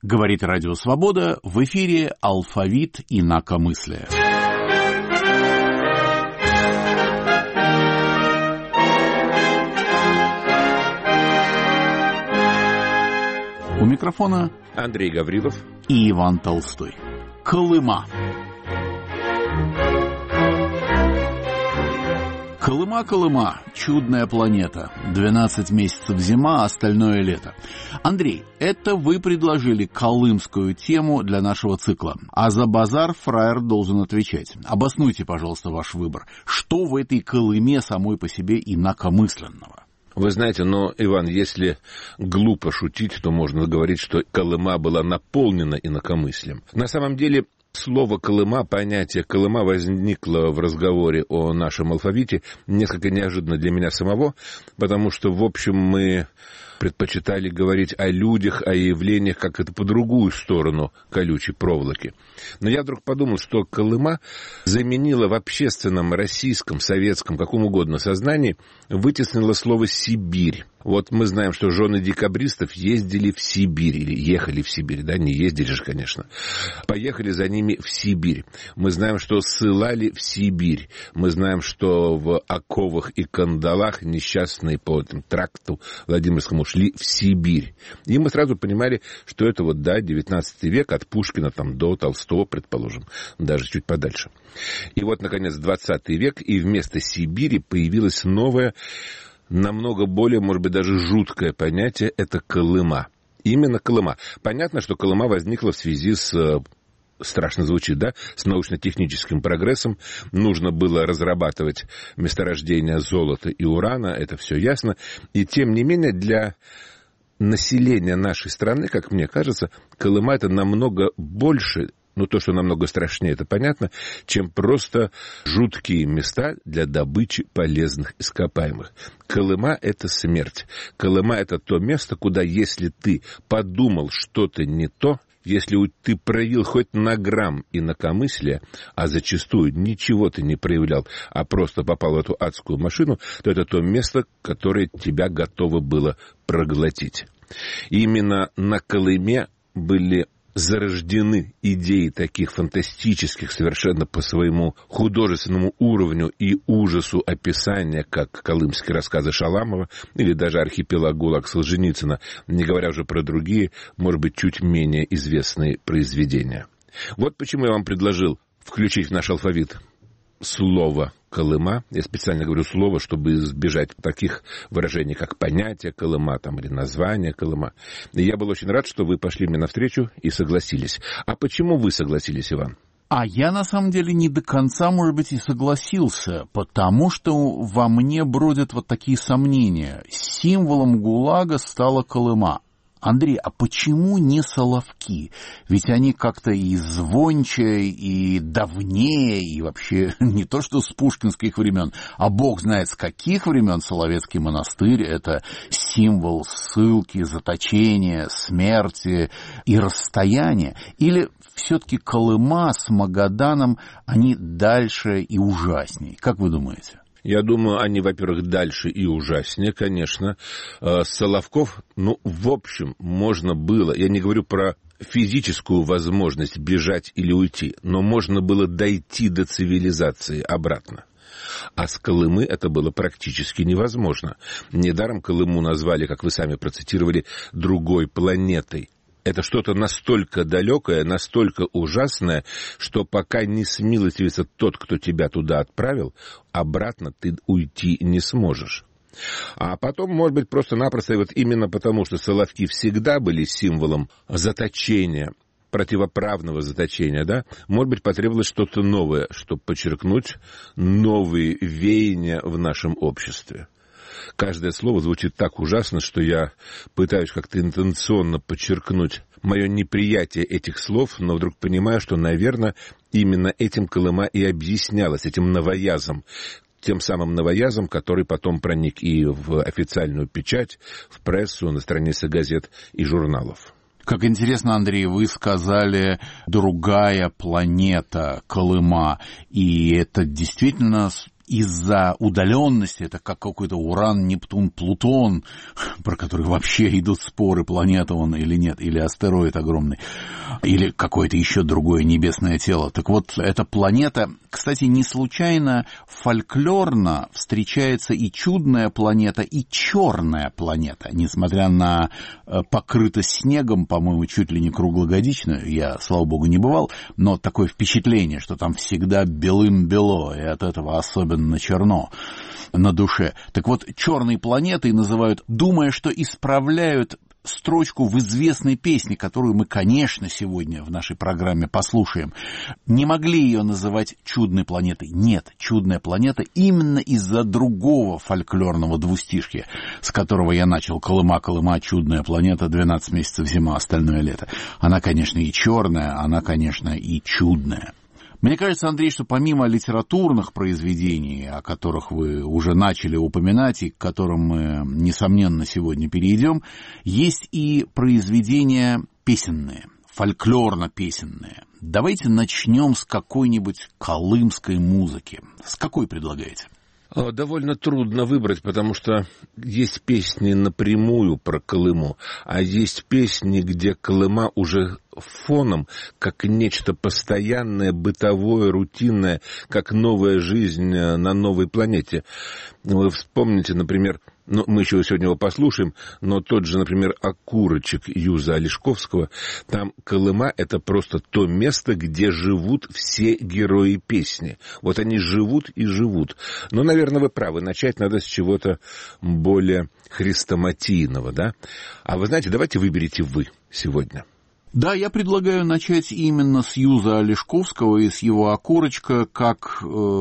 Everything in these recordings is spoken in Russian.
Говорит Радио Свобода, в эфире «Алфавит инакомыслия». У микрофона Андрей Гаврилов и Иван Толстой. Колыма. Колыма, чудная планета. 12 месяцев зима, остальное лето. Андрей, это вы предложили колымскую тему для нашего цикла. А за базар фраер должен отвечать. Обоснуйте, пожалуйста, ваш выбор. Что в этой Колыме самой по себе инакомысленного? Вы знаете, Иван, если глупо шутить, то можно говорить, что Колыма была наполнена инакомыслием. На самом деле, слово «Колыма», понятие «Колыма» возникло в разговоре о нашем алфавите несколько неожиданно для меня самого, потому что, в общем, мы предпочитали говорить о людях, о явлениях, как это по другую сторону колючей проволоки. Но я вдруг подумал, что Колыма заменила в общественном, российском, советском, каком угодно сознании, вытеснила слово «Сибирь». Вот мы знаем, что жены декабристов ездили в Сибирь, или ехали в Сибирь, да, не ездили же, конечно. Поехали за ними в Сибирь. Мы знаем, что ссылали в Сибирь. Мы знаем, что в оковах и кандалах несчастные по тракту Владимирскому шли в Сибирь. И мы сразу понимали, что это 19 век, от Пушкина до Толстого, предположим, даже чуть подальше. И наконец, 20 век, и вместо Сибири появилось новое, намного более, может быть, даже жуткое понятие – это Колыма. Именно Колыма. Понятно, что Колыма возникла в связи с, страшно звучит, да, с научно-техническим прогрессом. Нужно было разрабатывать месторождения золота и урана, это все ясно. И тем не менее, для населения нашей страны, как мне кажется, Колыма – это намного больше, то, что намного страшнее, это понятно, чем просто жуткие места для добычи полезных ископаемых. Колыма – это смерть. Колыма – это то место, куда, если ты подумал что-то не то, если ты проявил хоть на грамм инакомыслия, а зачастую ничего ты не проявлял, а просто попал в эту адскую машину, то это то место, которое тебя готово было проглотить. И именно на Колыме были зарождены идеи таких фантастических совершенно по своему художественному уровню и ужасу описания, как колымские рассказы Шаламова или даже архипелаг ГУЛАГ Солженицына, не говоря уже про другие, может быть, чуть менее известные произведения. Вот почему я вам предложил включить в наш алфавит слово «Колыма». Я специально говорю слово, чтобы избежать таких выражений, как понятие Колыма или название Колыма. И я был очень рад, что вы пошли мне навстречу и согласились. А почему вы согласились, Иван? А я, на самом деле, не до конца, может быть, и согласился, потому что во мне бродят такие сомнения. Символом ГУЛАГа стала Колыма. Андрей, а почему не Соловки? Ведь они как-то и звонче, и давнее, и вообще не то что с пушкинских времен, а бог знает с каких времен Соловецкий монастырь – это символ ссылки, заточения, смерти и расстояния. Или все-таки Колыма с Магаданом, они дальше и ужаснее? Как вы думаете? Я думаю, они, во-первых, дальше и ужаснее, конечно. Соловков, в общем, можно было, я не говорю про физическую возможность бежать или уйти, но можно было дойти до цивилизации обратно. А с Колымы это было практически невозможно. Недаром Колыму назвали, как вы сами процитировали, другой планетой. Это что-то настолько далекое, настолько ужасное, что пока не смилостивится тот, кто тебя туда отправил, обратно ты уйти не сможешь. А потом, может быть, просто-напросто, именно потому, что Соловки всегда были символом заточения, противоправного заточения, да, может быть, потребовалось что-то новое, чтобы подчеркнуть новые веяния в нашем обществе. Каждое слово звучит так ужасно, что я пытаюсь как-то интенционно подчеркнуть мое неприятие этих слов, но вдруг понимаю, что, наверное, именно этим Колыма и объяснялась, этим новоязом, тем самым новоязом, который потом проник и в официальную печать, в прессу, на страницы газет и журналов. Как интересно, Андрей, вы сказали «другая планета Колыма», и это действительно из-за удаленности, это как какой-то Уран, Нептун, Плутон, про который вообще идут споры, планета он или нет, или астероид огромный, или какое-то еще другое небесное тело. Так вот, эта планета, кстати, не случайно фольклорно встречается и чудная планета, и черная планета, несмотря на покрытость снегом, по-моему, чуть ли не круглогодично, я, слава богу, не бывал, но такое впечатление, что там всегда белым-бело, и от этого особенно черно на душе. Так вот, черной планетой называют, думая, что исправляют строчку в известной песне, которую мы, конечно, сегодня в нашей программе послушаем. Не могли ее называть чудной планетой. Нет, чудная планета именно из-за другого фольклорного двустишья, с которого я начал. Колыма, Колыма, чудная планета, 12 месяцев зима, остальное лето. Она, конечно, и черная, она, конечно, и чудная. Мне кажется, Андрей, что помимо литературных произведений, о которых вы уже начали упоминать и к которым мы, несомненно, сегодня перейдем, есть и произведения песенные, фольклорно-песенные. Давайте начнем с какой-нибудь колымской музыки. С какой предлагаете? Довольно трудно выбрать, потому что есть песни напрямую про Колыму, а есть песни, где Колыма уже фоном, как нечто постоянное, бытовое, рутинное, как новая жизнь на новой планете. Вы вспомните, например, мы еще сегодня его послушаем, но тот же, например, «Окурочек» Юза Олешковского, там Колыма — это просто то место, где живут все герои песни. Вот они живут и живут. Но, наверное, вы правы, начать надо с чего-то более хрестоматийного, да? А вы знаете, давайте выберите вы сегодня. Да, я предлагаю начать именно с Юза Олешковского и с его «Окурочка», как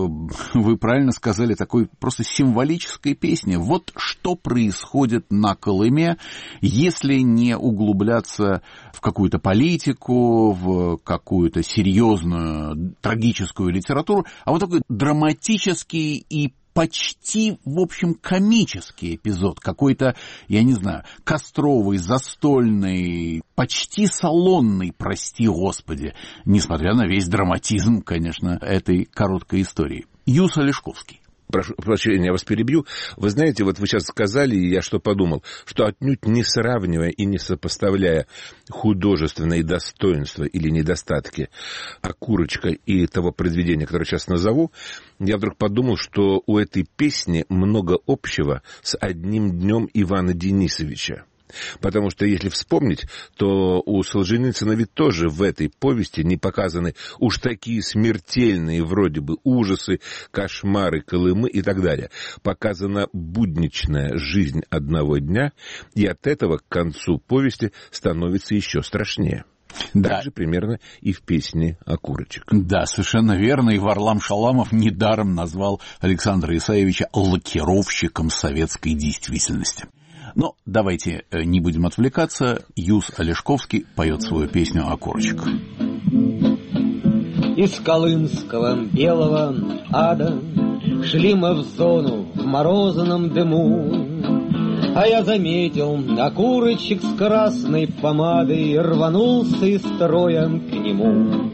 вы правильно сказали, такой просто символической песни. Вот что происходит на Колыме, если не углубляться в какую-то политику, в какую-то серьезную трагическую литературу, а вот такой драматический и почти, в общем, комический эпизод, какой-то, я не знаю, костровый, застольный, почти салонный, прости господи, несмотря на весь драматизм, конечно, этой короткой истории. Юз Олешковский. Прошу прощения, я вас перебью. Вы знаете, вот вы сейчас сказали, и я что подумал, что отнюдь не сравнивая и не сопоставляя художественные достоинства или недостатки «Окурочка» и того произведения, которое сейчас назову, я вдруг подумал, что у этой песни много общего с «Одним днем» Ивана Денисовича. Потому что, если вспомнить, то у Солженицына ведь тоже в этой повести не показаны уж такие смертельные вроде бы ужасы, кошмары Колымы и так далее. Показана будничная жизнь одного дня, и от этого к концу повести становится еще страшнее. Да. Так же примерно и в песне «Окурочек». Да, совершенно верно. И Варлам Шаламов недаром назвал Александра Исаевича лакировщиком советской действительности. Но давайте не будем отвлекаться. Юз Олешковский поет свою песню «Окурочек». Из колымского белого ада шли мы в зону в морозном дыму, а я заметил окурочек с красной помадой и рванулся из строя к нему.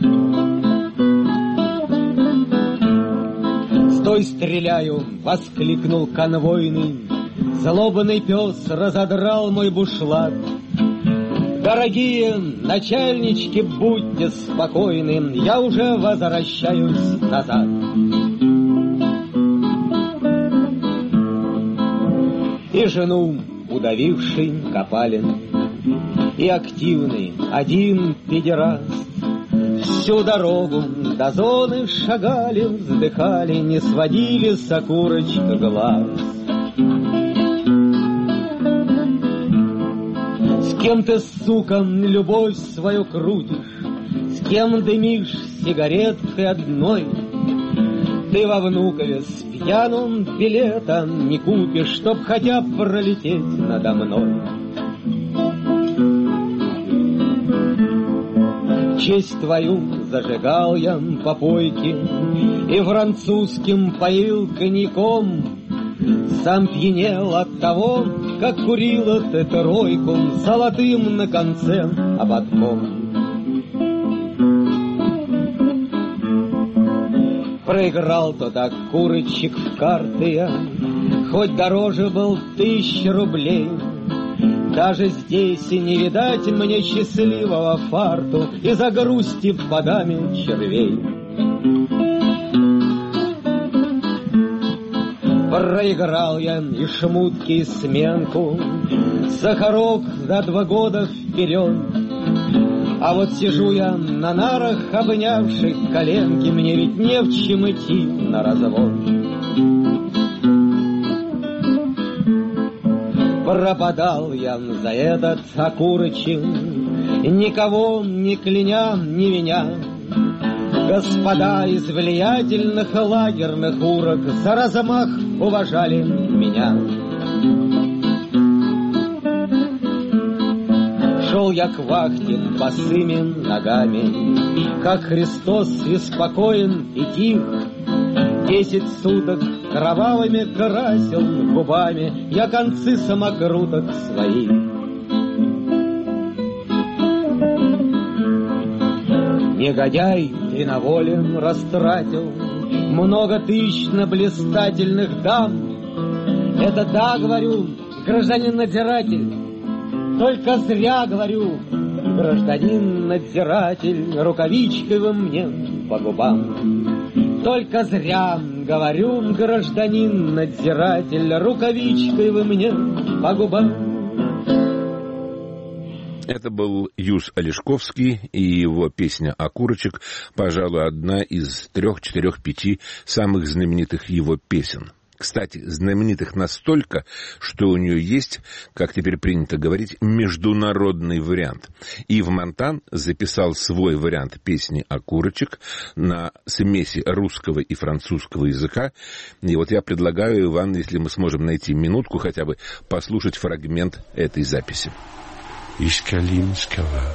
«Стой, стреляю!» — воскликнул конвойный. Злобный пес разодрал мой бушлат. «Дорогие начальнички, будьте спокойны, я уже возвращаюсь назад». И жену удавивший Копалин, и активный один педераст всю дорогу до зоны шагали, вздыхали, не сводили с окурочка глаз. С кем ты, сука, любовь свою крутишь, с кем дымишь сигареткой одной? Ты во Внукове с пьяным билетом не купишь, чтоб хотя бы пролететь надо мной. Честь твою зажигал я по попойке и французским поил коньяком. Сам пьянел от того, как курила ты тройку с золотым на конце ободком. Проиграл тот окурочек в карты я, хоть дороже был 1000 рублей. Даже здесь и не видать мне счастливого фарту из-за грусти в подаме червей. Проиграл я и шмутки, и сменку, сахарок за 2 года вперед. А вот сижу я на нарах, обнявших коленки, мне ведь не в чем идти на развод. Пропадал я за этот окурочек, никого не кляня, не виня. Господа из влиятельных лагерных урок за размах уважали меня. Шел я к вахте босыми ногами, как Христос и спокоен, и тих. 10 суток кровавыми красил губами я концы самокруток своих. Негодяй и на воле растратил много тысяч на блистательных дам. Это да, говорю, гражданин-надзиратель, только зря, говорю, гражданин-надзиратель, рукавичкой вы мне по губам. Только зря, говорю, гражданин-надзиратель, рукавичкой вы мне по губам. Это был Юс Олешковский и его песня «Окурочек», пожалуй, одна из 3, 4, 5 самых знаменитых его песен. Кстати, знаменитых настолько, что у нее есть, как теперь принято говорить, международный вариант. Ив Монтан записал свой вариант песни «Окурочек» на смеси русского и французского языка. И вот я предлагаю, Иван, если мы сможем найти минутку, хотя бы послушать фрагмент этой записи. Из Калинского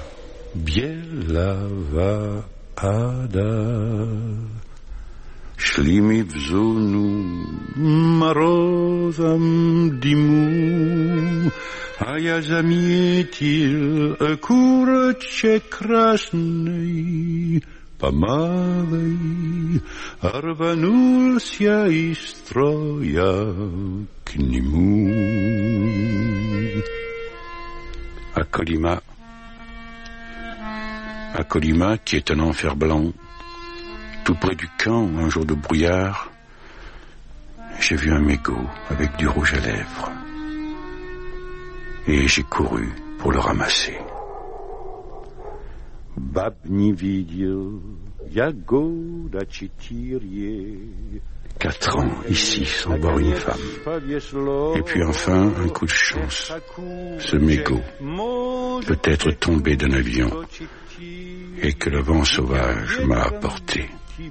Белого ада шли мы в зону морозом дыму, а я заметил окурочек красный, по малой рванулся из строя к нему. À Colima, qui est un enfer blanc, tout près du camp, un jour de brouillard, j'ai vu un mégot avec du rouge à lèvres. Et j'ai couru pour le ramasser. Bab не видел, я года 4. 4 ans, ici, sans boire une femme. Et puis enfin, un coup de chance. Ce mégot peut être tombé d'un avion et que le vent sauvage m'a apporté.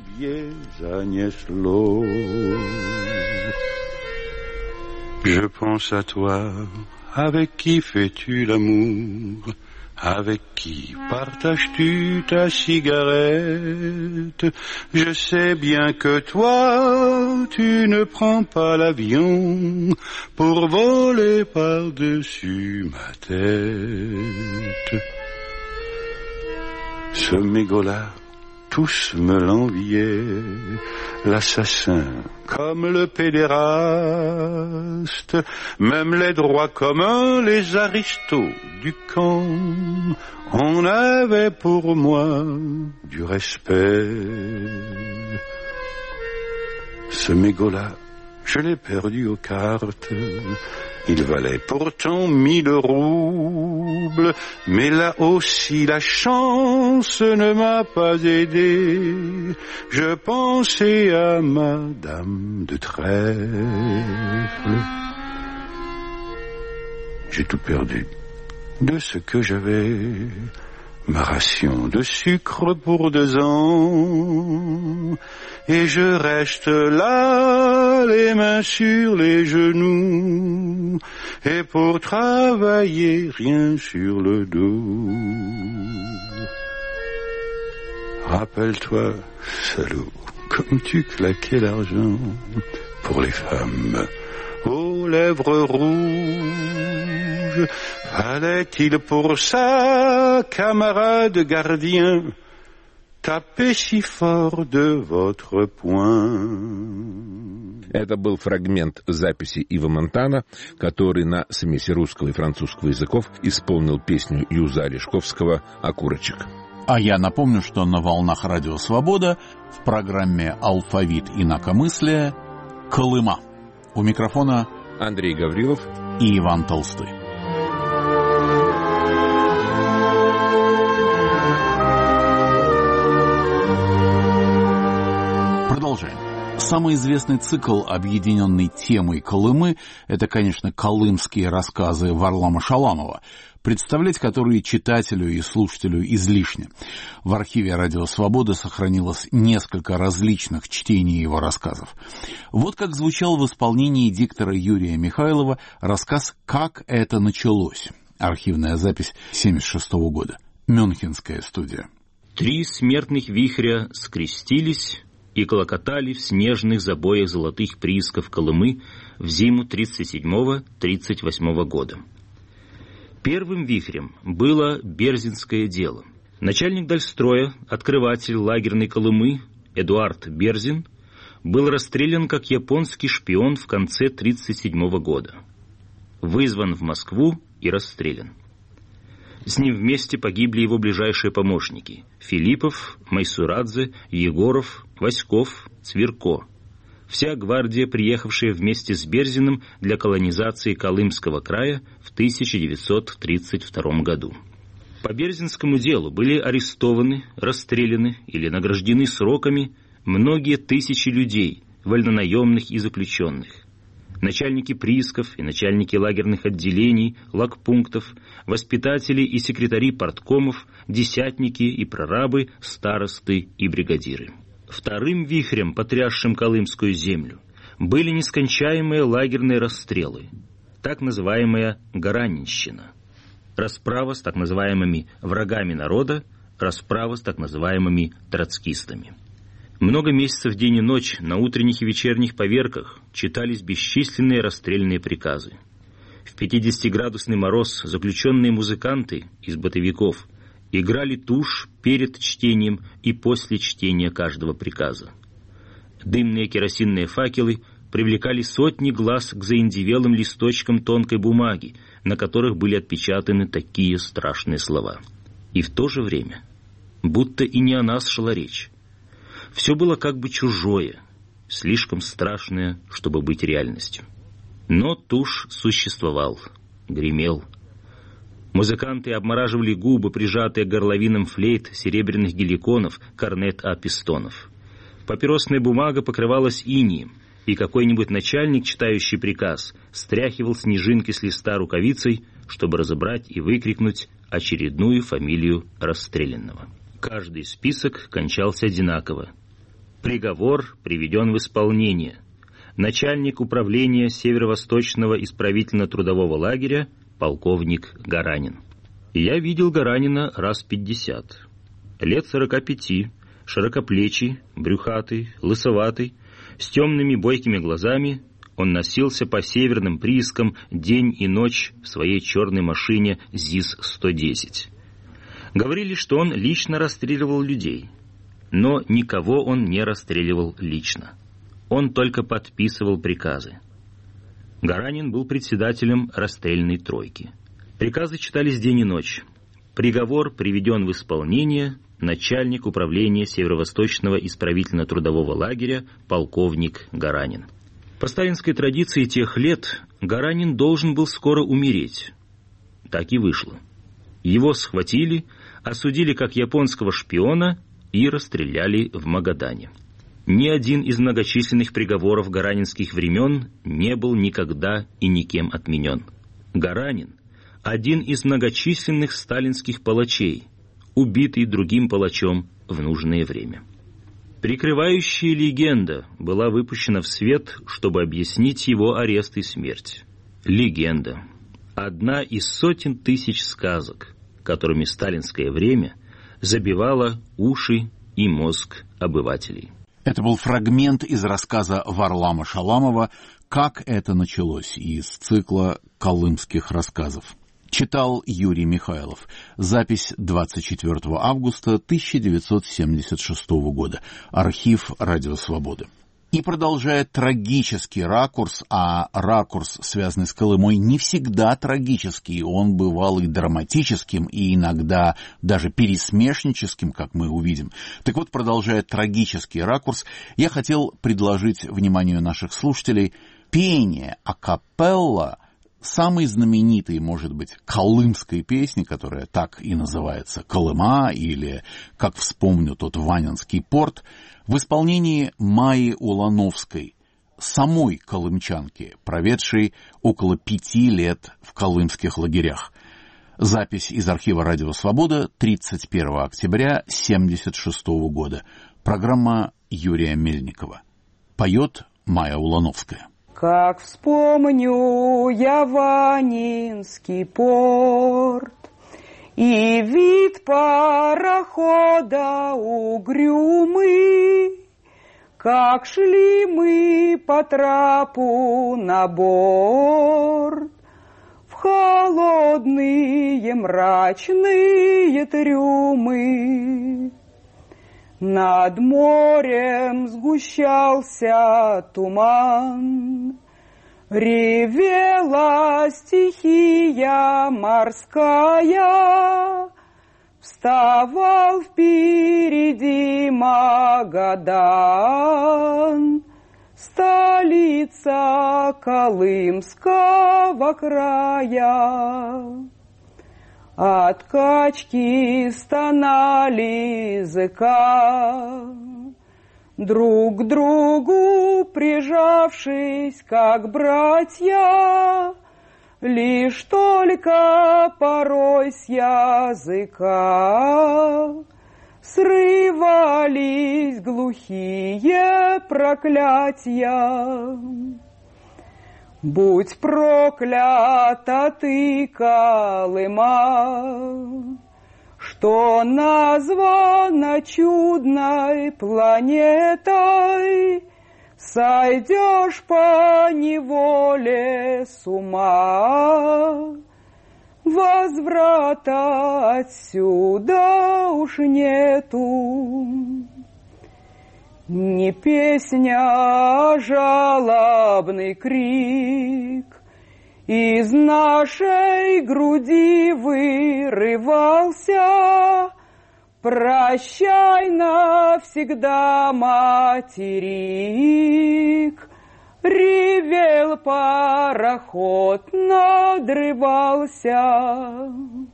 Je pense à toi, avec qui fais-tu l'amour? Avec qui partages-tu ta cigarette? Je sais bien que toi, tu ne prends pas l'avion pour voler par-dessus ma tête. Ce mégot-là, tous me l'enviaient, l'assassin comme le pédéraste, même les droits communs, les aristos du camp, on avait pour moi du respect. Ce mégot-là, je l'ai perdu aux cartes. Il valait pourtant 1000 roubles, mais là aussi la chance ne m'a pas aidé. Je pensais à Madame de Trèfle. J'ai tout perdu de ce que j'avais, ma ration de sucre pour 2 ans. Et je reste là, les mains sur les genoux, et pour travailler, rien sur le dos. Rappelle-toi, salaud, comme tu claquais l'argent pour les femmes aux lèvres rouges. Fallait-il pour ça, camarade gardien, tapez si fort de votre poing. Это был фрагмент записи Ива Монтана, который на смеси русского и французского языков исполнил песню Юза Олешковского «Окурочек». А я напомню, что на волнах Радио Свобода в программе «Алфавит инакомыслия» Колыма. У микрофона Андрей Гаврилов и Иван Толстой. Продолжаем. Самый известный цикл, объединенный темой Колымы, это, конечно, колымские рассказы Варлама Шаламова, представлять которые читателю и слушателю излишне. В архиве «Радио Свобода» сохранилось несколько различных чтений его рассказов. Вот как звучал в исполнении диктора Юрия Михайлова рассказ «Как это началось». Архивная запись 1976 года. Мюнхенская студия. 3 смертных вихря скрестились и клокотали в снежных забоях золотых приисков Колымы в зиму 1937-1938 года. Первым вихрем было Берзинское дело. Начальник Дальстроя, открыватель лагерной Колымы Эдуард Берзин был расстрелян как японский шпион в конце 1937 года. Вызван в Москву и расстрелян. С ним вместе погибли его ближайшие помощники – Филиппов, Майсурадзе, Егоров, Васьков, Цвирко. Вся гвардия, приехавшая вместе с Берзиным для колонизации Колымского края в 1932 году. По Берзинскому делу были арестованы, расстреляны или награждены сроками многие тысячи людей, вольнонаемных и заключенных. Начальники приисков и начальники лагерных отделений, лагпунктов, воспитатели и секретари парткомов, десятники и прорабы, старосты и бригадиры. Вторым вихрем, потрясшим Колымскую землю, были нескончаемые лагерные расстрелы, так называемая Гаранинщина, расправа с так называемыми врагами народа, расправа с так называемыми троцкистами. Много месяцев день и ночь на утренних и вечерних поверках читались бесчисленные расстрельные приказы. В 50-градусный мороз заключенные музыканты из бытовиков играли тушь перед чтением и после чтения каждого приказа. Дымные керосинные факелы привлекали сотни глаз к заиндевелым листочкам тонкой бумаги, на которых были отпечатаны такие страшные слова. И в то же время, будто и не о нас шла речь, все было как бы чужое, слишком страшное, чтобы быть реальностью. Но тушь существовал, гремел. Музыканты обмораживали губы, прижатые к горловинам флейт, серебряных геликонов, корнет-а-пистонов. Папиросная бумага покрывалась инием, и какой-нибудь начальник, читающий приказ, стряхивал снежинки с листа рукавицей, чтобы разобрать и выкрикнуть очередную фамилию расстрелянного. Каждый список кончался одинаково. Приговор приведен в исполнение. Начальник управления Северо-Восточного исправительно-трудового лагеря полковник Гаранин. Я видел Гаранина раз 50. Лет 45, широкоплечий, брюхатый, лысоватый, с темными бойкими глазами, он носился по северным приискам день и ночь в своей черной машине ЗИС-110. Говорили, что он лично расстреливал людей. Но никого он не расстреливал лично. Он только подписывал приказы. Гаранин был председателем расстрельной тройки. Приказы читались день и ночь. Приговор приведен в исполнение начальник управления Северо-Восточного исправительно-трудового лагеря полковник Гаранин. По сталинской традиции тех лет Гаранин должен был скоро умереть. Так и вышло. Его схватили, осудили как японского шпиона и расстреляли в Магадане. Ни один из многочисленных приговоров гаранинских времен не был никогда и никем отменен. Гаранин – один из многочисленных сталинских палачей, убитый другим палачом в нужное время. Прикрывающая легенда была выпущена в свет, чтобы объяснить его арест и смерть. Легенда – одна из сотен тысяч сказок, которыми сталинское время забивало уши и мозг обывателей. Это был фрагмент из рассказа Варлама Шаламова «Как это началось» из цикла колымских рассказов. Читал Юрий Михайлов. Запись 24 августа 1976 года. Архив «Радио Свободы». И продолжает трагический ракурс, а ракурс, связанный с Колымой, не всегда трагический. Он бывал и драматическим, и иногда даже пересмешническим, как мы увидим. Так вот, продолжая трагический ракурс, я хотел предложить вниманию наших слушателей пение акапелла самой знаменитой, может быть, колымской песни, которая так и называется «Колыма», или, как вспомню, тот Ванинский порт, в исполнении Майи Улановской, самой колымчанки, проведшей около 5 лет в колымских лагерях. Запись из архива «Радио Свобода», 31 октября 1976 года. Программа Юрия Мельникова. Поет Майя Улановская. Как вспомню я Ванинский порт и вид парохода угрюмый, как шли мы по трапу на борт в холодные мрачные трюмы. Над морем сгущался туман, ревела стихия морская, вставал впереди Магадан, столица Колымского края. От качки стонали языка, друг к другу прижавшись, как братья, лишь только порой с языка срывались глухие проклятия. Будь проклята ты, Колыма, что названа чудной планетой, сойдешь по неволе с ума, возврата отсюда уж нету. Не песня, а жалобный крик из нашей груди вырывался. Прощай навсегда, материк, ревел пароход, надрывался.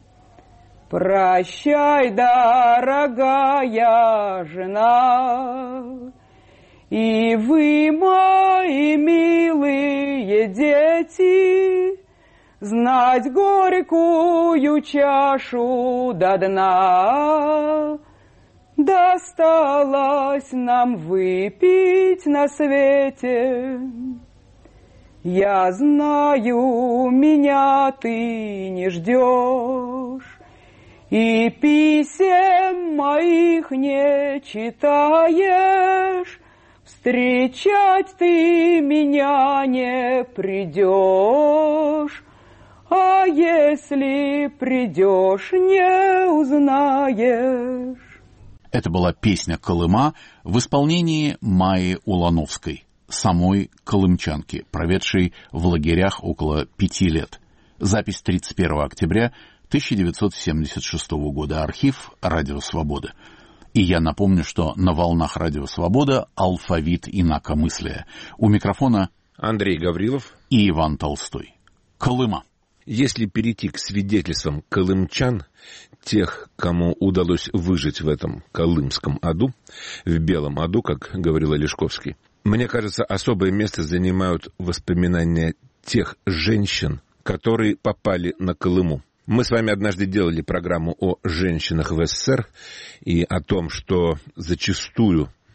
Прощай, дорогая жена, и вы, мои милые дети, знать горькую чашу до дна. Досталось нам выпить на свете. Я знаю, меня ты не ждешь, и писем моих не читаешь, встречать ты меня не придешь, а если придешь, не узнаешь. Это была песня «Колыма» в исполнении Майи Улановской, самой колымчанки, проведшей в лагерях около 5 лет. Запись 31 октября 1976 года. Архив «Радио Свобода». И я напомню, что на волнах «Радио Свобода» алфавит инакомыслия. У микрофона Андрей Гаврилов и Иван Толстой. Колыма. Если перейти к свидетельствам колымчан, тех, кому удалось выжить в этом колымском аду, в белом аду, как говорил Олешковский, мне кажется, особое место занимают воспоминания тех женщин, которые попали на Колыму. Мы с вами однажды делали программу о женщинах в СССР и о том, что зачастую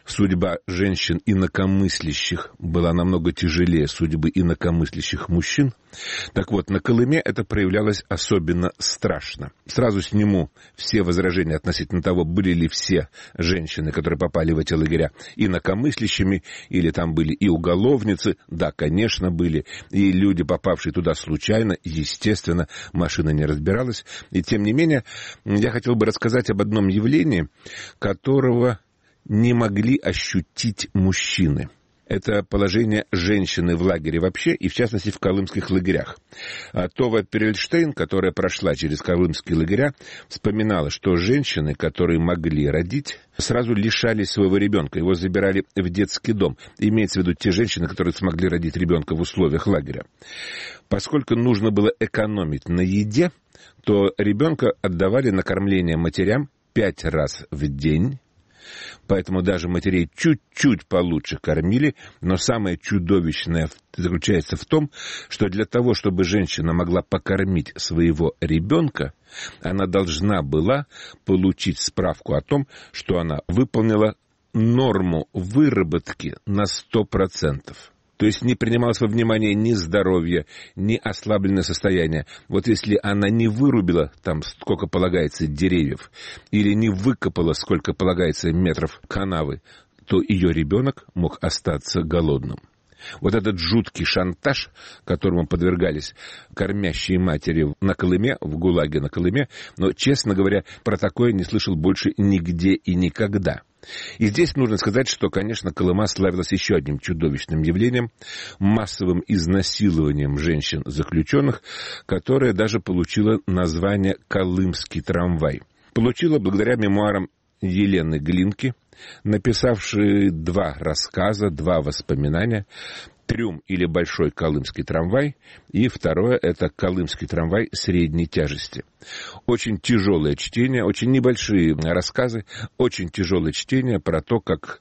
судьба женщин инакомыслящих была намного тяжелее судьбы инакомыслящих мужчин. Так вот, на Колыме это проявлялось особенно страшно. Сразу сниму все возражения относительно того, были ли все женщины, которые попали в эти лагеря, инакомыслящими, или там были и уголовницы. Да, конечно, были. И люди, попавшие туда случайно, естественно, машина не разбиралась. И тем не менее, я хотел бы рассказать об одном явлении, которого не могли ощутить мужчины. Это положение женщины в лагере вообще, и в частности в колымских лагерях. Това Перельштейн, которая прошла через колымские лагеря, вспоминала, что женщины, которые могли родить, сразу лишались своего ребенка, его забирали в детский дом. Имеется в виду те женщины, которые смогли родить ребенка в условиях лагеря. Поскольку нужно было экономить на еде, то ребенка отдавали на кормление матерям 5 раз в день. Поэтому даже матерей чуть-чуть получше кормили, но самое чудовищное заключается в том, что для того, чтобы женщина могла покормить своего ребенка, она должна была получить справку о том, что она выполнила норму выработки на 100%. То есть не принималось во внимание ни здоровье, ни ослабленное состояние. Вот если она не вырубила там сколько полагается деревьев, или не выкопала сколько полагается метров канавы, то ее ребенок мог остаться голодным. Вот этот жуткий шантаж, которому подвергались кормящие матери на Колыме, в ГУЛАГе на Колыме, но, честно говоря, про такое не слышал больше нигде и никогда. И здесь нужно сказать, что, конечно, Колыма славилась еще одним чудовищным явлением, массовым изнасилованием женщин-заключенных, которое даже получило название «Колымский трамвай». Получила благодаря мемуарам Елены Глинки, написавшей 2 рассказа, 2 воспоминания: «Трюм» или «Большой колымский трамвай», и второе — это «Колымский трамвай средней тяжести». Очень тяжелое чтение, очень небольшие рассказы, очень тяжелое чтение про то, как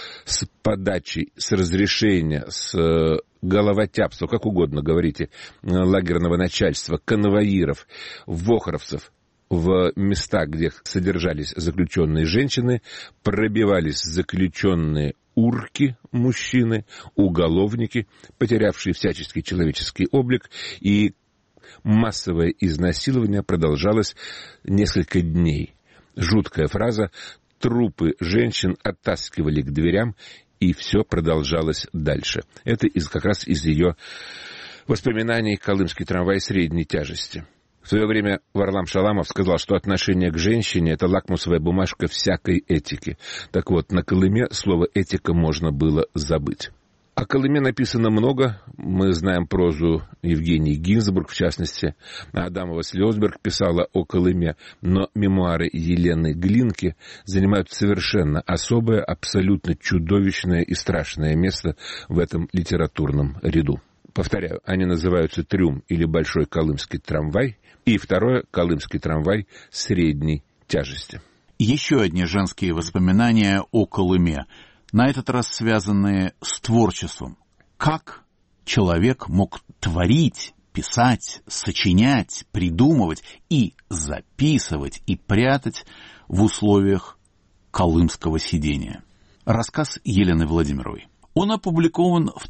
с подачи, с разрешения, с головотяпства, как угодно говорите, лагерного начальства, конвоиров, вохровцев, в места, где содержались заключенные женщины, пробивались заключенные урки, мужчины, уголовники, потерявшие всяческий человеческий облик, и массовое изнасилование продолжалось несколько дней. Жуткая фраза: трупы женщин оттаскивали к дверям, и все продолжалось дальше. Это как раз из ее воспоминаний «Колымский трамвай средней тяжести». В свое время Варлам Шаламов сказал, что отношение к женщине — это лакмусовая бумажка всякой этики. Так вот, на Колыме слово «этика» можно было забыть. О Колыме написано много. Мы знаем прозу Евгении Гинзбург, в частности. Адамова Слёсберг писала о Колыме. Но мемуары Елены Глинки занимают совершенно особое, абсолютно чудовищное и страшное место в этом литературном ряду. Повторяю, они называются «Трюм» или «Большой колымский трамвай», и второе — «Колымский трамвай средней тяжести». Еще одни женские воспоминания о Колыме, на этот раз связанные с творчеством. Как человек мог творить, писать, сочинять, придумывать и записывать, и прятать в условиях колымского сидения? Рассказ Елены Владимировой. Он опубликован в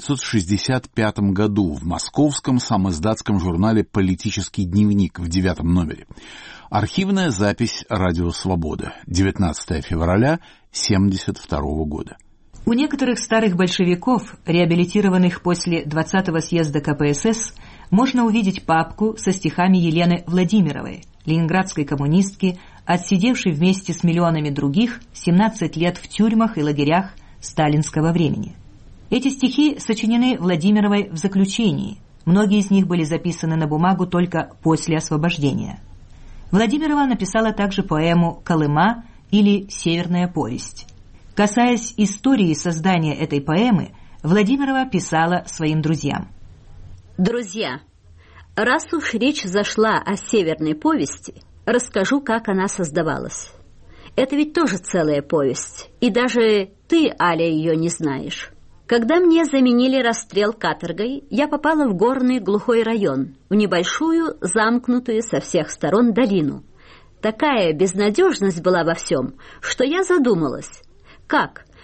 1965 году в московском самиздатском журнале «Политический дневник» в 9 номере. Архивная запись «Радио Свобода», 19 февраля 1972 года. У некоторых старых большевиков, реабилитированных после 20-го съезда КПСС, можно увидеть папку со стихами Елены Владимировой, ленинградской коммунистки, отсидевшей вместе с миллионами других 17 лет в тюрьмах и лагерях сталинского времени. Эти стихи сочинены Владимировой в заключении. Многие из них были записаны на бумагу только после освобождения. Владимирова написала также поэму «Колыма» или «Северная повесть». Касаясь истории создания этой поэмы, Владимирова писала своим друзьям: «Друзья, раз уж речь зашла о «Северной повести», расскажу, как она создавалась. Это ведь тоже целая повесть, и даже ты, Аля, ее не знаешь. Когда мне заменили расстрел каторгой, я попала в горный глухой район, в небольшую, замкнутую со всех сторон долину. Такая безнадежность была во всем, что я задумалась, как,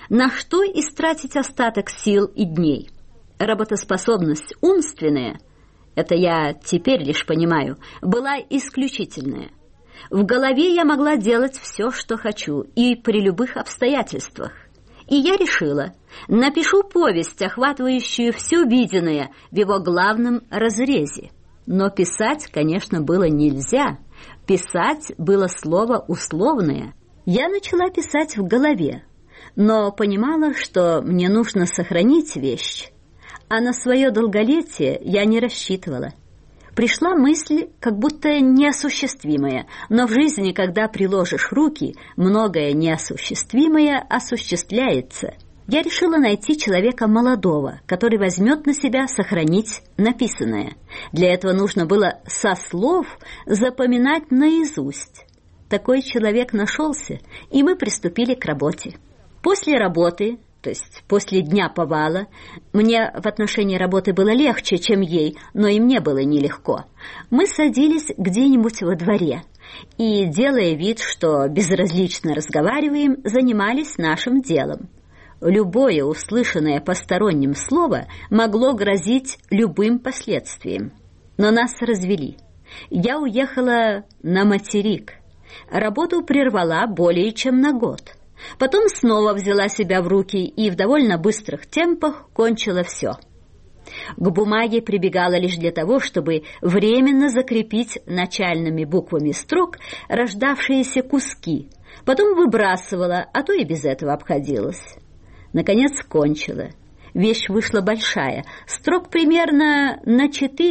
На что истратить остаток сил и дней? Работоспособность умственная, это я теперь лишь понимаю, была исключительная. В голове я могла делать все, что хочу, и при любых обстоятельствах. И я решила, напишу повесть, охватывающую все виденное в его главном разрезе. Но писать, конечно, было нельзя. Писать было слово условное. Я начала писать в голове, но понимала, что мне нужно сохранить вещь, а на свое долголетие я не рассчитывала. Пришла мысль, как будто неосуществимая, но в жизни, когда приложишь руки, многое неосуществимое осуществляется. Я решила найти человека молодого, который возьмет на себя сохранить написанное. Для этого нужно было со слов запоминать наизусть. Такой человек нашелся, и мы приступили к работе. После работы, то есть после дня повала, мне в отношении работы было легче, чем ей, но и мне было нелегко. Мы садились где-нибудь во дворе и, делая вид, что безразлично разговариваем, занимались нашим делом. Любое услышанное посторонним слово могло грозить любым последствием. Но нас развели. Я уехала на материк. Работу прервала более чем на год. Потом снова взяла себя в руки и в довольно быстрых темпах кончила все. К бумаге прибегала лишь для того, чтобы временно закрепить начальными буквами строк рождавшиеся куски. Потом выбрасывала, а то и без этого обходилась. Наконец кончила. Вещь вышла большая, строк примерно на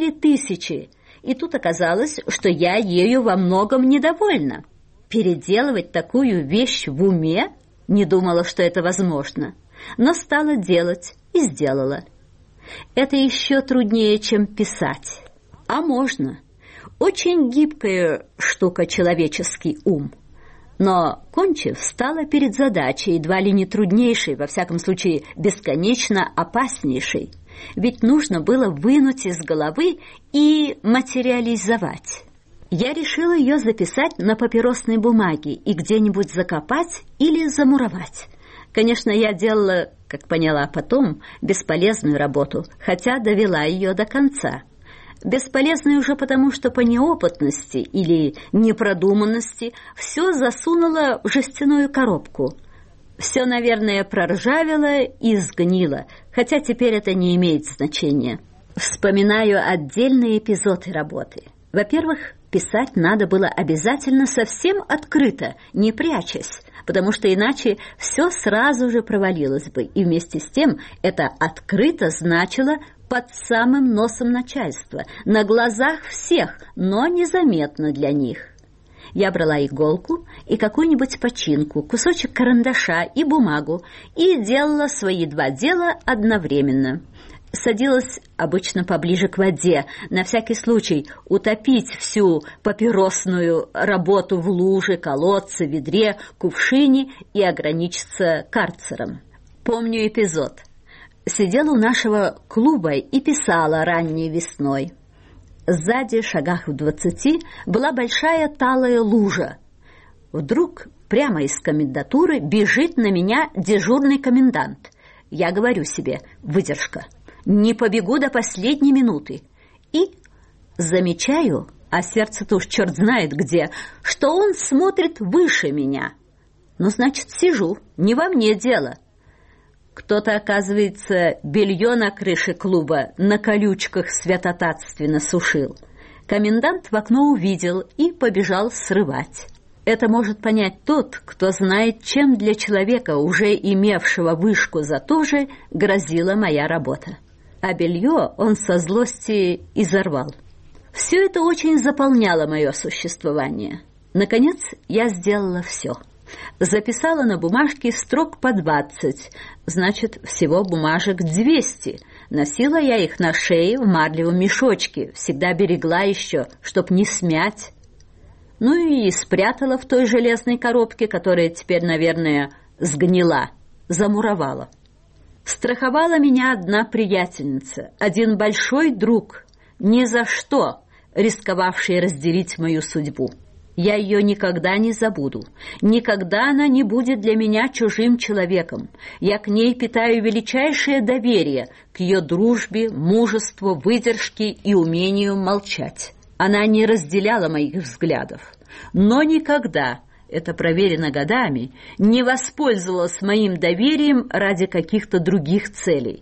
4000, и тут оказалось, что я ею во многом недовольна. Переделывать такую вещь в уме? Не думала, что это возможно, но стала делать и сделала. Это еще труднее, чем писать. А можно. Очень гибкая штука человеческий ум. Но, кончив, стала перед задачей, едва ли не труднейшей, во всяком случае, бесконечно опаснейшей. Ведь нужно было вынуть из головы и материализовать. Я решила ее записать на папиросной бумаге и где-нибудь закопать или замуровать. Конечно, я делала, как поняла потом, бесполезную работу, хотя довела ее до конца. Бесполезной уже потому, что по неопытности или непродуманности все засунула в жестяную коробку. Все, наверное, проржавело и сгнило, хотя теперь это не имеет значения. Вспоминаю отдельные эпизоды работы. Во-первых, писать надо было обязательно совсем открыто, не прячась, потому что иначе все сразу же провалилось бы, и вместе с тем это открыто значило под самым носом начальства, на глазах всех, но незаметно для них. Я брала иголку и какую-нибудь починку, кусочек карандаша и бумагу и делала свои два дела одновременно. Садилась обычно поближе к воде, на всякий случай утопить всю папиросную работу в луже, колодце, ведре, кувшине и ограничиться карцером. Помню эпизод. Сидела у нашего клуба и писала ранней весной. Сзади, шагах в 20, была большая талая лужа. Вдруг прямо из комендатуры бежит на меня дежурный комендант. Я говорю себе: выдержка, не побегу до последней минуты. И замечаю, а сердце-то уж черт знает где, что он смотрит выше меня. Ну, значит, сижу, не во мне дело. Кто-то, оказывается, белье на крыше клуба на колючках святотатственно сушил. Комендант в окно увидел и побежал срывать. Это может понять тот, кто знает, чем для человека, уже имевшего вышку за то же, грозила моя работа. А белье он со злости изорвал. Все это очень заполняло мое существование. Наконец, я сделала все. Записала на бумажке строк по 20, значит, всего бумажек 200. Носила я их на шее в марлевом мешочке, всегда берегла еще, чтоб не смять. Ну и спрятала в той железной коробке, которая теперь, наверное, сгнила, замуровала. Страховала меня одна приятельница, один большой друг, ни за что рисковавший разделить мою судьбу. Я ее никогда не забуду. Никогда она не будет для меня чужим человеком. Я к ней питаю величайшее доверие, к ее дружбе, мужеству, выдержке и умению молчать. Она не разделяла моих взглядов, но никогда, это проверено годами, не воспользовалась моим доверием ради каких-то других целей.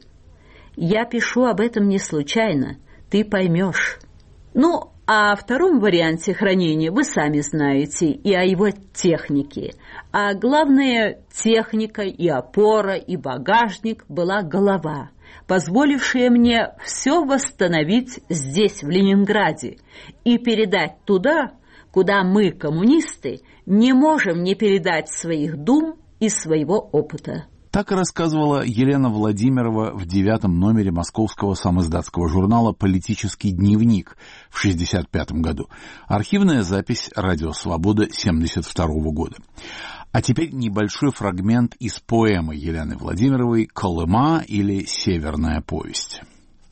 Я пишу об этом не случайно, ты поймешь. Ну, а о втором варианте хранения вы сами знаете, и о его технике. А главное, техника и опора, и багажник была голова, позволившая мне все восстановить здесь, в Ленинграде, и передать туда, куда мы, коммунисты, не можем не передать своих дум и своего опыта. Так и рассказывала Елена Владимирова в 9-м номере московского самиздатского журнала «Политический дневник» в 1965 году. Архивная запись «Радио Свобода» 1972 года. А теперь небольшой фрагмент из поэмы Елены Владимировой «Колыма» или «Северная повесть».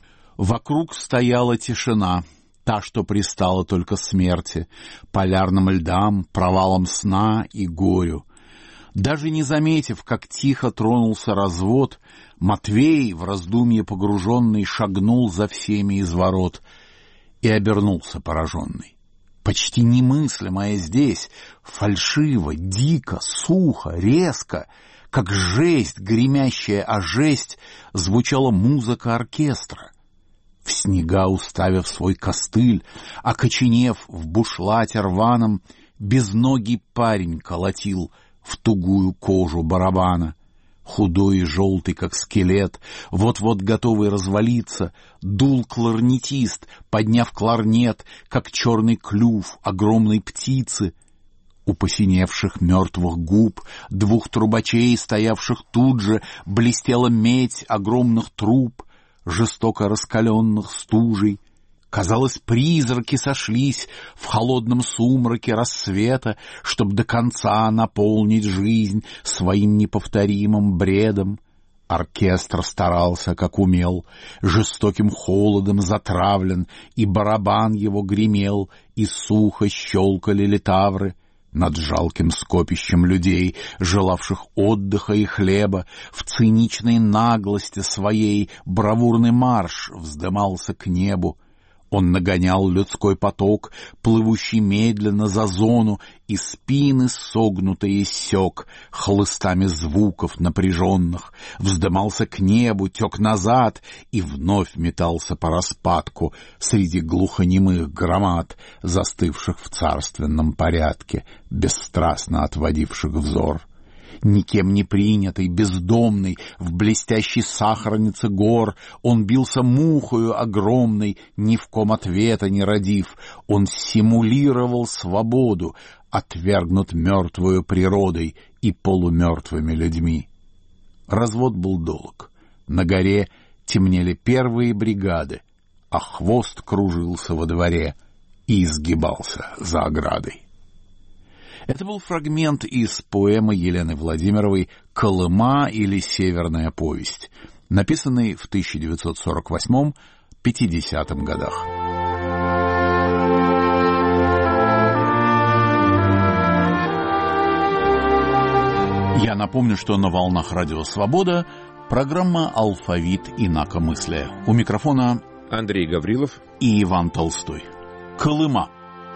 «Вокруг стояла тишина, та, что пристала только смерти, полярным льдам, провалом сна и горю. Даже не заметив, как тихо тронулся развод, Матвей, в раздумье погруженный, шагнул за всеми из ворот и обернулся пораженный. Почти немыслимое здесь, фальшиво, дико, сухо, резко, как жесть, гремящая о жесть, звучала музыка оркестра. В снега уставив свой костыль, окоченев в бушлате рваном, безногий парень колотил в тугую кожу барабана. Худой и желтый, как скелет, вот-вот готовый развалиться, дул кларнетист, подняв кларнет, как черный клюв огромной птицы. У посиневших мертвых губ двух трубачей, стоявших тут же, блестела медь огромных труб, жестоко раскаленных стужей. Казалось, призраки сошлись в холодном сумраке рассвета, чтоб до конца наполнить жизнь своим неповторимым бредом. Оркестр старался, как умел, жестоким холодом затравлен, и барабан его гремел, и сухо щелкали литавры. Над жалким скопищем людей, желавших отдыха и хлеба, в циничной наглости своей бравурный марш вздымался к небу. Он нагонял людской поток, плывущий медленно за зону, и спины согнутые сёк хлыстами звуков напряженных, вздымался к небу, тёк назад и вновь метался по распадку среди глухонемых громад, застывших в царственном порядке, бесстрастно отводивших взор. Никем не принятый, бездомный, в блестящей сахарнице гор, он бился мухою огромной, ни в ком ответа не родив. Он симулировал свободу, отвергнут мертвою природой и полумертвыми людьми. Развод был долг. На горе темнели первые бригады, а хвост кружился во дворе и изгибался за оградой. Это был фрагмент из поэмы Елены Владимировой «Колыма» или «Северная повесть», написанной в 1948-50 годах. Я напомню, что на волнах Радио Свобода программа «Алфавит инакомыслия». У микрофона Андрей Гаврилов и Иван Толстой. Колыма.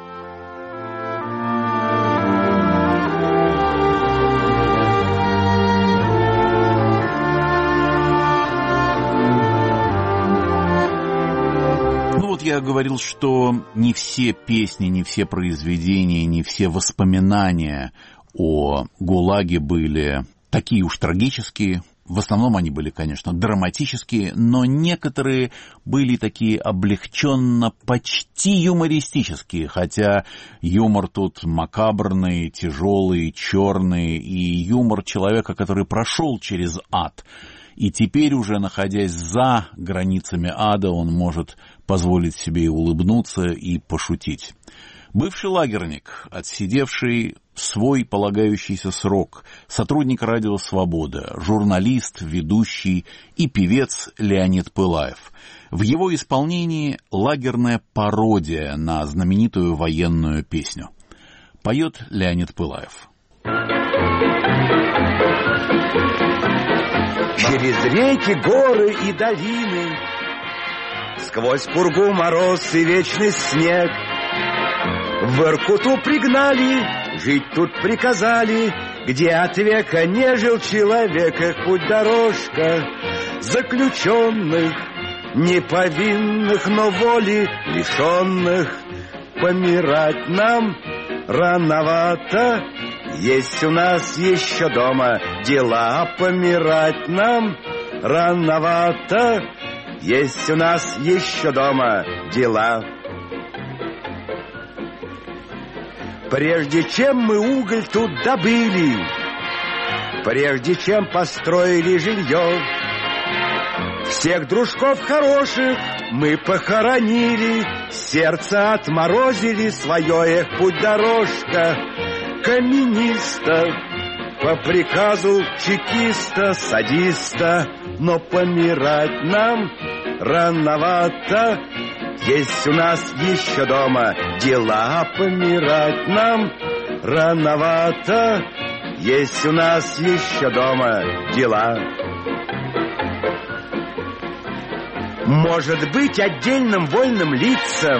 Я говорил, что не все песни, не все произведения, не все воспоминания о ГУЛАГе были такие уж трагические. В основном они были, конечно, драматические, но некоторые были такие облегченно почти юмористические, хотя юмор тут макабрный, тяжелый, черный, и юмор человека, который прошел через ад. И теперь уже, находясь за границами ада, он может позволить себе и улыбнуться, и пошутить. Бывший лагерник, отсидевший свой полагающийся срок, сотрудник Радио Свобода, журналист, ведущий и певец Леонид Пылаев. В его исполнении лагерная пародия на знаменитую военную песню. Поет Леонид Пылаев. Через реки, горы и долины, сквозь пургу, мороз и вечный снег, в Воркуту пригнали, жить тут приказали, где от века не жил человек, их путь-дорожка заключенных, неповинных, но воли лишенных. Помирать нам рановато, есть у нас еще дома дела. Помирать нам рановато, есть у нас еще дома дела. Прежде чем мы уголь тут добыли, прежде чем построили жилье, всех дружков хороших мы похоронили, сердце отморозили свое, их путь-дорожка камениста, по приказу чекиста, садиста. Но помирать нам рановато, есть у нас еще дома дела. Помирать нам рановато, есть у нас еще дома дела. Может быть, отдельным вольным лицам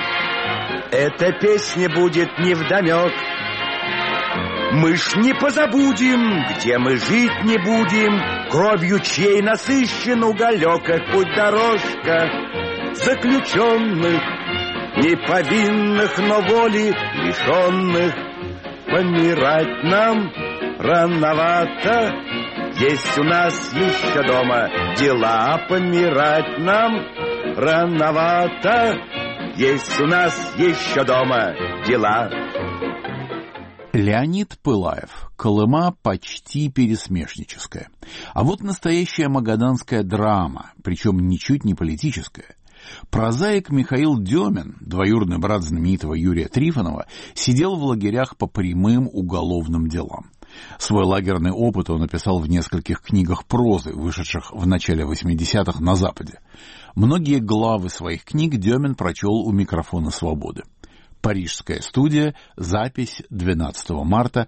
эта песня будет невдомек. Мы ж не позабудем, где мы жить не будем, кровью чьей насыщен уголек, как путь-дорожка заключенных, неповинных, но воли лишенных. Помирать нам рановато, есть у нас еще дома дела. Помирать нам рановато, есть у нас еще дома дела. Леонид Пылаев. Колыма почти пересмешническая. А вот настоящая магаданская драма, причем ничуть не политическая. Прозаик Михаил Демин, двоюродный брат знаменитого Юрия Трифонова, сидел в лагерях по прямым уголовным делам. Свой лагерный опыт он описал в нескольких книгах прозы, вышедших в начале 80-х на Западе. Многие главы своих книг Демин прочел у микрофона «Свободы». Парижская студия, запись 12 марта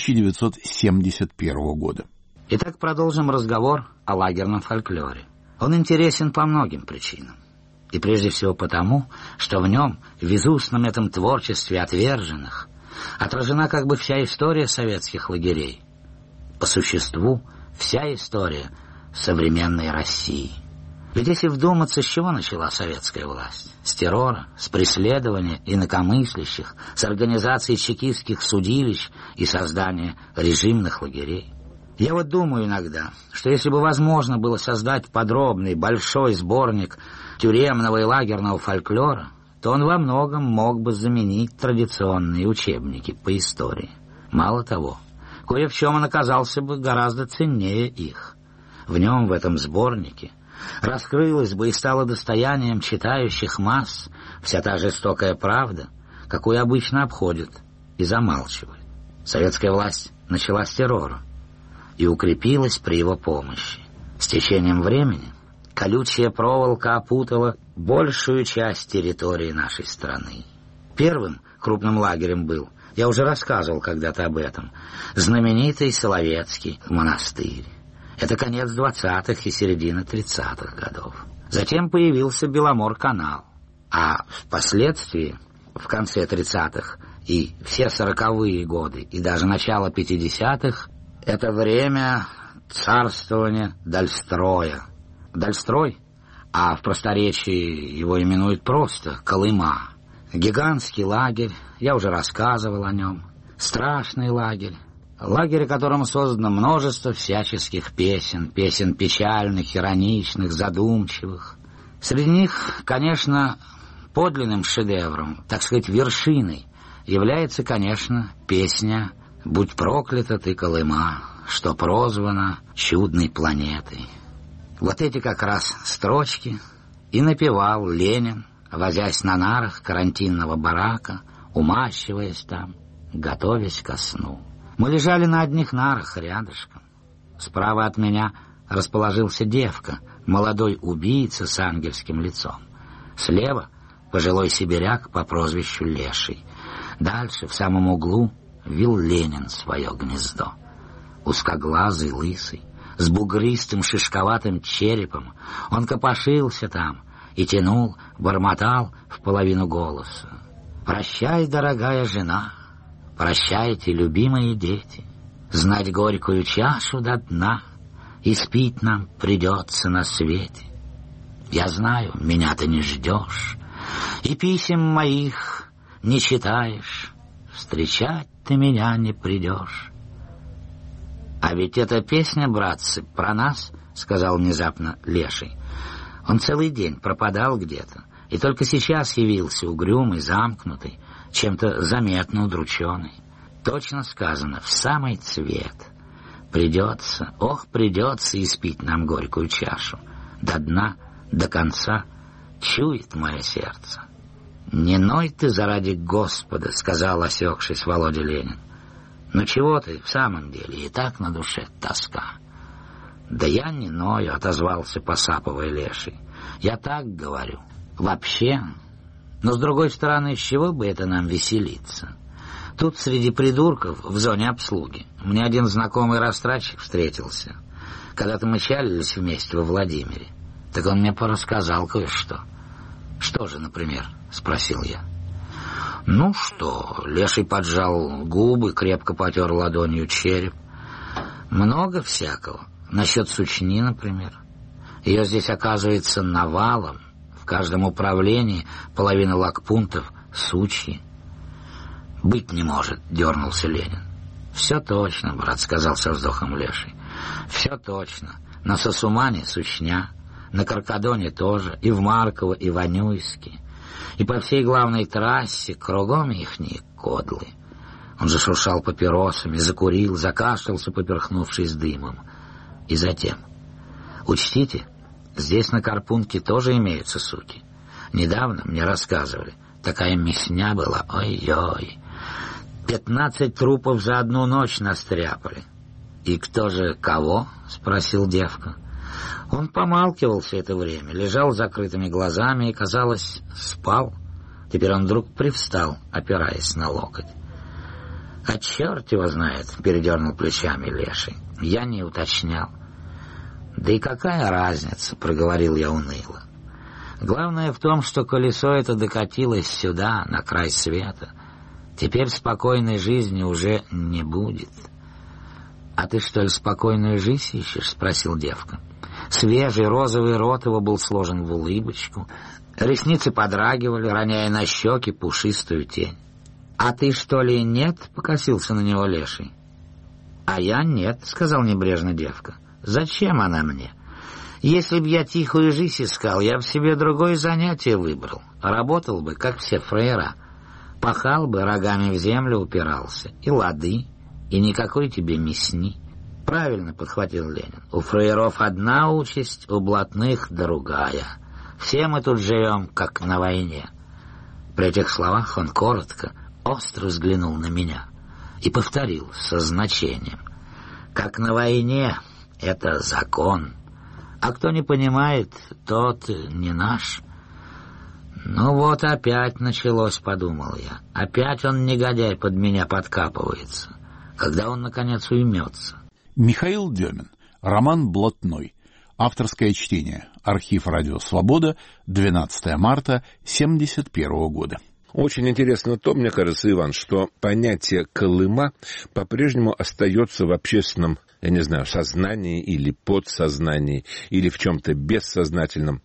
1971 года. Итак, продолжим разговор о лагерном фольклоре. Он интересен по многим причинам. И прежде всего потому, что в нем, в безустном этом творчестве отверженных, отражена как бы вся история советских лагерей. По существу, вся история современной России. Ведь если вдуматься, с чего начала советская власть? С террора, с преследования инакомыслящих, с организации чекистских судилищ и создания режимных лагерей. Я вот думаю иногда, что если бы возможно было создать подробный, большой сборник тюремного и лагерного фольклора, то он во многом мог бы заменить традиционные учебники по истории. Мало того, кое в чем он оказался бы гораздо ценнее их. В нем, в этом сборнике, раскрылась бы и стала достоянием читающих масс вся та жестокая правда, какую обычно обходят и замалчивают. Советская власть начала с террора и укрепилась при его помощи. С течением времени колючая проволока опутала большую часть территории нашей страны. Первым крупным лагерем был, я уже рассказывал когда-то об этом, знаменитый Соловецкий монастырь. Это конец 20-х и середина 30-х годов. Затем появился Беломор-канал, а впоследствии, в конце 30-х и все 40-е годы, и даже начало 50-х, это время царствования Дальстроя. Дальстрой, а в просторечии его именуют просто Колыма. Гигантский лагерь, я уже рассказывал о нем. Страшный лагерь. Лагерь, о котором создано множество всяческих песен, песен печальных, ироничных, задумчивых. Среди них, конечно, подлинным шедевром, так сказать, вершиной, является, конечно, песня «Будь проклята ты, Колыма, что прозвана чудной планетой». Вот эти как раз строчки и напевал Ленин, возясь на нарах карантинного барака, умащиваясь там, готовясь ко сну. Мы лежали на одних нарах рядышком. Справа от меня расположился девка, молодой убийца с ангельским лицом. Слева пожилой сибиряк по прозвищу Леший. Дальше, в самом углу, вил Ленин свое гнездо. Узкоглазый, лысый, с бугристым шишковатым черепом, он копошился там и тянул, бормотал в половину голоса: «Прощай, дорогая жена, прощайте, любимые дети, знать горькую чашу до дна, и спить нам придется на свете. Я знаю, меня ты не ждешь, и писем моих не читаешь, встречать ты меня не придешь». «А ведь эта песня, братцы, про нас», — сказал внезапно Леший. Он целый день пропадал где-то, и только сейчас явился угрюмый, замкнутый, чем-то заметно удрученный. Точно сказано, в самый цвет. Придется, ох, придется испить нам горькую чашу. До дна, до конца чует мое сердце. «Не ной ты заради Господа», — сказал, осекшись, Володя Ленин. «Ну чего ты в самом деле, и так на душе тоска». «Да я не ною», — отозвался, посапывая Леший. «Я так говорю. Вообще. Но, с другой стороны, с чего бы это нам веселиться? Тут среди придурков в зоне обслуги мне один знакомый растратчик встретился. Когда-то мы чалились вместе во Владимире. Так он мне порассказал кое-что». «Что же, например?» — спросил я. «Ну что?» — Леший поджал губы, крепко потер ладонью череп. «Много всякого. Насчет сучни, например. Ее здесь, оказывается, навалом. В каждом управлении половина лагпунктов сучьи». «Быть не может», — дернулся Ленин. «Все точно, брат», — сказал со вздохом Леший. «Все точно. На Сосумане сучня, на Каркадоне тоже, и в Марково, и в Анюйске, и по всей главной трассе кругом ихние кодлы». Он зашуршал папиросами, закурил, закашлялся, поперхнувшись дымом. И затем: «Учтите, здесь на Карпунке тоже имеются суки. Недавно мне рассказывали, такая мясня была, ой-ой. 15 трупов за одну ночь настряпали». «И кто же кого?» — спросил девка. Он помалкивал все это время, лежал с закрытыми глазами и, казалось, спал. Теперь он вдруг привстал, опираясь на локоть. «А черт его знает», — передернул плечами Леший. «Я не уточнял». «Да и какая разница?» — проговорил я уныло. «Главное в том, что колесо это докатилось сюда, на край света. Теперь спокойной жизни уже не будет». «А ты, что ли, спокойную жизнь ищешь?» — спросил девка. Свежий розовый рот его был сложен в улыбочку. Ресницы подрагивали, роняя на щеки пушистую тень. «А ты, что ли, нет?» — покосился на него Леший. «А я нет», — сказал небрежно девка. «Зачем она мне? Если б я тихую жизнь искал, я б себе другое занятие выбрал. Работал бы, как все фрейра. Пахал бы, рогами в землю упирался. И лады, и никакой тебе мясни». «Правильно», — подхватил Ленин. «У фрейров одна участь, у блатных другая. Все мы тут живем, как на войне». При этих словах он коротко, остро взглянул на меня и повторил со значением: «Как на войне, это закон, а кто не понимает, тот не наш». «Ну вот опять началось», — подумал я. «Опять он, негодяй, под меня подкапывается. Когда он, наконец, уймется?» Михаил Демин. Роман «Блатной». Авторское чтение. Архив «Радио Свобода», 12 марта 1971 года. Очень интересно то, мне кажется, Иван, что понятие Колыма по-прежнему остается в общественном, я не знаю, сознании или подсознании, или в чем-то бессознательном.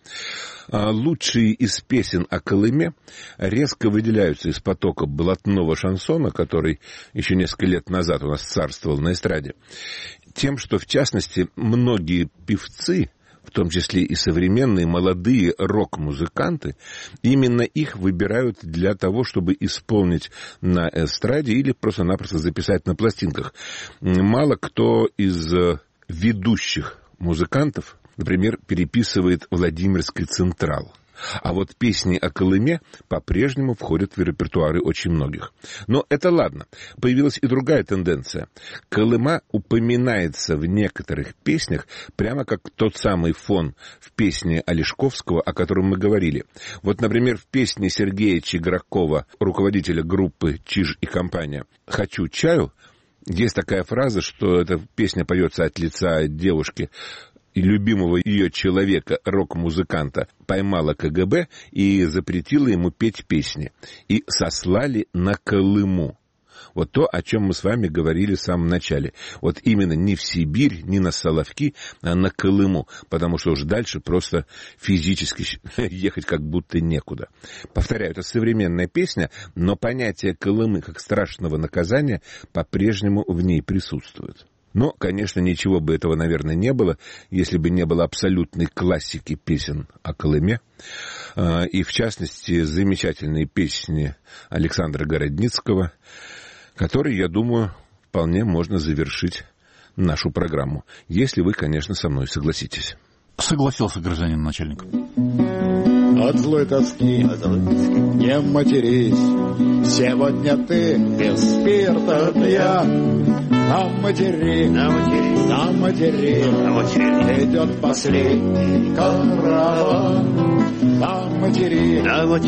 Лучшие из песен о Колыме резко выделяются из потока блатного шансона, который еще несколько лет назад у нас царствовал на эстраде, тем, что, в частности, многие певцы, в том числе и современные молодые рок-музыканты, именно их выбирают для того, чтобы исполнить на эстраде или просто-напросто записать на пластинках. Мало кто из ведущих музыкантов, например, переписывает Владимирский Централ. А вот песни о Колыме по-прежнему входят в репертуары очень многих. Но это ладно. Появилась и другая тенденция. Колыма упоминается в некоторых песнях прямо как тот самый фон в песне Олешковского, о котором мы говорили. Вот, например, в песне Сергея Чигракова, руководителя группы «Чиж и компания» «Хочу чаю», есть такая фраза, что эта песня поется от лица девушки, и любимого ее человека, рок-музыканта, поймала КГБ и запретила ему петь песни. И сослали на Колыму. Вот то, о чем мы с вами говорили в самом начале. Вот именно не в Сибирь, не на Соловки, а на Колыму. Потому что уж дальше просто физически ехать как будто некуда. Повторяю, это современная песня, но понятие Колымы как страшного наказания по-прежнему в ней присутствует. Но, конечно, ничего бы этого, наверное, не было, если бы не было абсолютной классики песен о Колыме. И, в частности, замечательные песни Александра Городницкого, которые, я думаю, вполне можно завершить нашу программу, если вы, конечно, со мной согласитесь. Согласился гражданин начальник. От злой тоски не матерись, сегодня ты без спирта пьян. На матери, идет последний караван. На матери,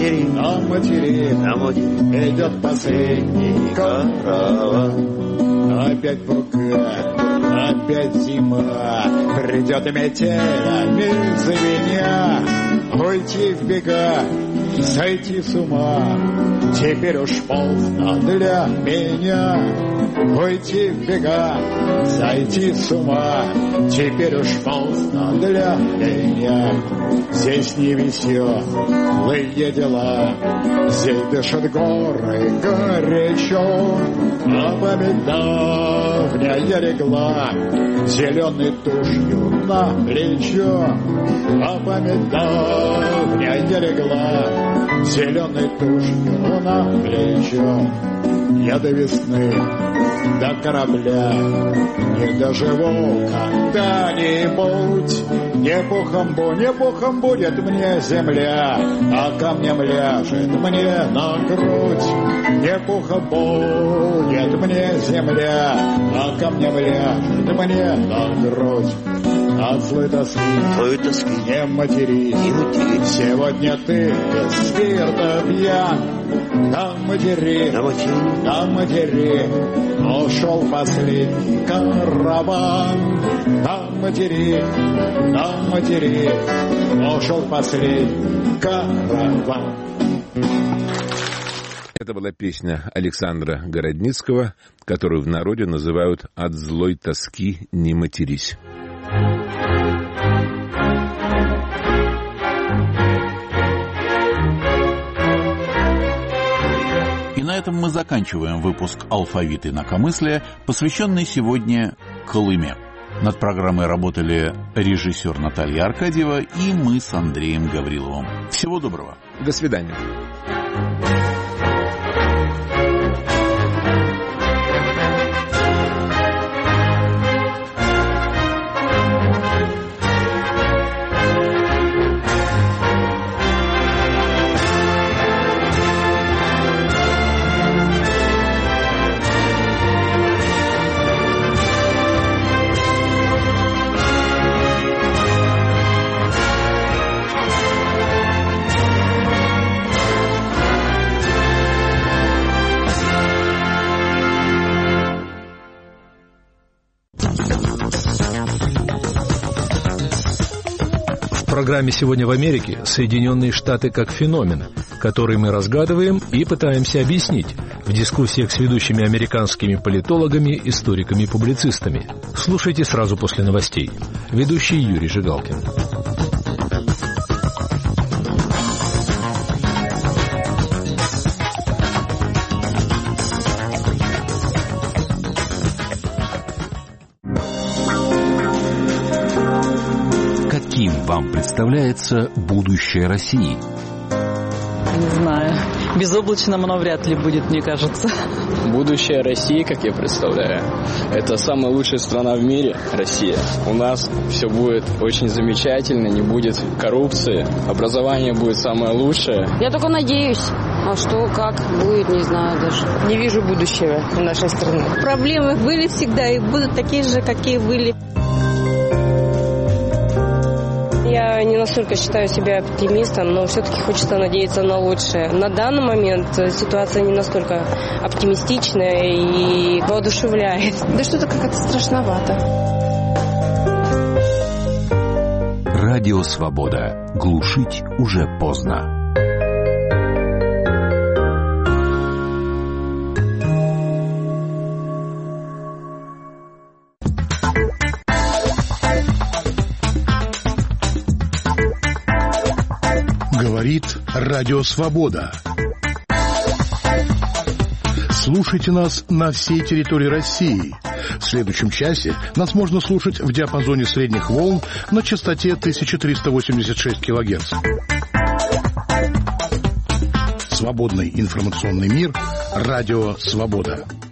идет последний караван. Опять бурка, опять зима, придет метель, миль за меня. Уйти в бега, сойти с ума, теперь уж поздно для меня. Уйти в бега, сойти с ума, теперь уж поздно для меня. Здесь не веселые дела, здесь дышат горы горячо. А память давняя легла зеленой тушью на плечо. А память давняя легла зеленой тушью на плечо. Я до весны, до корабля не доживу когда-нибудь. Не пухом будет мне земля, а камнем ляжет мне на грудь. Не пухом будет мне земля, а камнем ляжет мне на грудь. От злой тоски не матерись, сегодня ты без спирта пьян. На матери, ушел последний караван. На матери, ушел последний караван. Это была песня Александра Городницкого, которую в народе называют «От злой тоски не матерись». И на этом мы заканчиваем выпуск «Алфавита инакомыслия», посвященный сегодня Колыме. Над программой работали режиссер Наталья Аркадьева и мы с Андреем Гавриловым. Всего доброго. До свидания. В программе «Сегодня в Америке» Соединенные Штаты как феномен, который мы разгадываем и пытаемся объяснить в дискуссиях с ведущими американскими политологами, историками и публицистами. Слушайте сразу после новостей. Ведущий Юрий Жигалкин. Каким вам представляется будущее России? Не знаю. Безоблачным оно вряд ли будет, мне кажется. Будущее России, как я представляю, это самая лучшая страна в мире, Россия. У нас все будет очень замечательно, не будет коррупции, образование будет самое лучшее. Я только надеюсь. А что, как будет, не знаю даже. Не вижу будущего в нашей стране. Проблемы были всегда и будут такие же, какие были. Я не настолько считаю себя оптимистом, но все-таки хочется надеяться на лучшее. На данный момент ситуация не настолько оптимистичная и воодушевляет. Да что-то как-то страшновато. Радио «Свобода». Глушить уже поздно. Говорит Радио Свобода. Слушайте нас на всей территории России. В следующем часе нас можно слушать в диапазоне средних волн на частоте 1386 кГц. Свободный информационный мир. Радио Свобода.